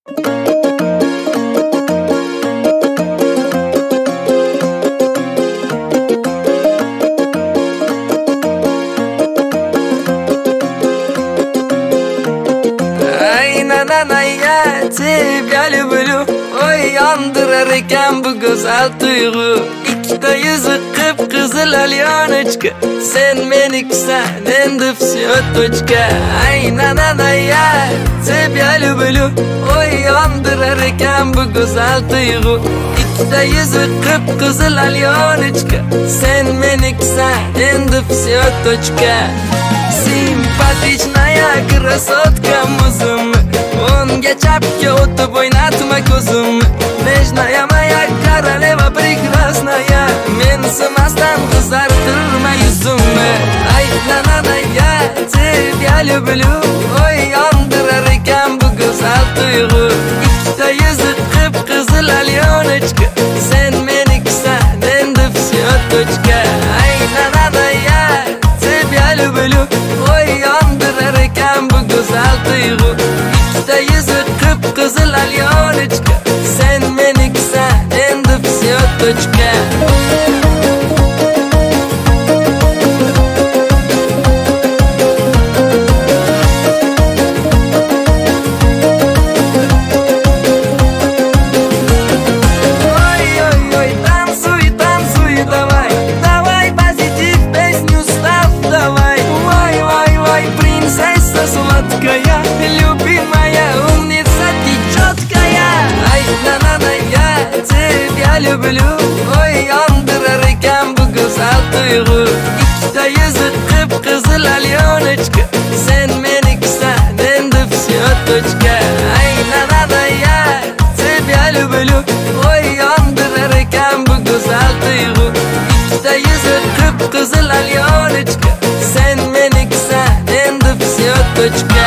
Тебя люблю, ой, yandırar ekan bu güzel duygu. İkide yüzü kıpkızıl alyonочка. Sen menikusan, endi всё точка. Ay nananaya, тебя люблю, ой, yandırar ekan bu güzel duygu. İkide yüzü kıpkızıl alyonочка. Sen menikusan, endi всё точка. Симпатичная красотка музым. Unga chapga o'tib o'ynatma ko'zim. Nежная моя королева прекрасная. Men simasdan qizartirma yuzimni. Ay nananaya, тебя люблю, ой, yandırar ekan bu güzel duygu. İkide yüzü kıpkızıl alyonочка. Sen menikusan, endi всё точка. Ay nananaya, тебя люблю, ой, yandırar ekan bu güzel duygu. İkide yüzü kıpkızıl alyonочка. Sen menikusan, endi всё точка. Любимая умница, ты четкая. Ай, nananaya, тебя люблю, ой, yandırar ekan bu güzel duygu. İkide yüzü kıpkızıl alyonочка. Sen menikusan, endi всё точка. Ay nananaya, тебя люблю, ой, yandırar ekan bu güzel duygu. İkide yüzü kıpkızıl alyonочка. Sen menikusan, endi всё точка.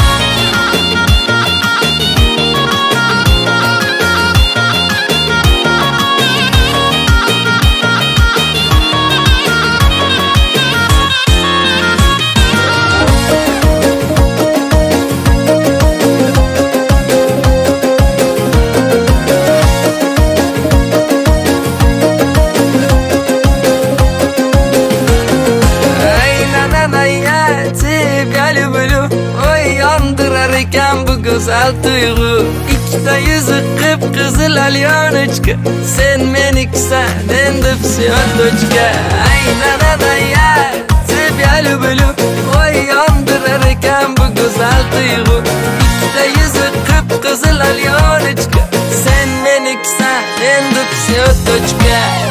Тебя люблю, ой, yandırar ekan bu güzel duygu. İkide yüzü kıpkızıl alyonочка. Sen menikusan, endi всё точка. Ay nananaya, тебя люблю, ой, yandırar ekan bu güzel duygu. İkide yüzü kıpkızıl alyonочка. Sen menikusan, endi всё точка.